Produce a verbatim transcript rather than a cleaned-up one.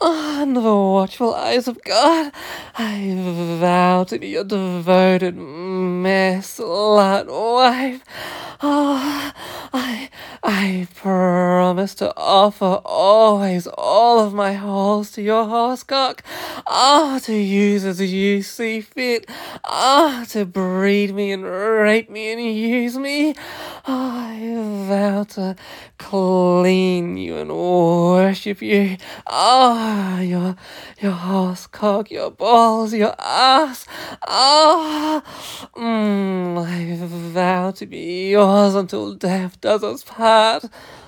under the watchful eyes of God, I vow to be your devoted, mess-slut wife. Oh, I, I promise to offer always all of my holes to your horsecock. Ah, to use as you see fit. Ah, to breed me and rape me and use me. Ah, I vow to clean you and worship you. Ah, your, your horsecock, your balls, your ass. Ah, mm, I vow to be yours until death does us part.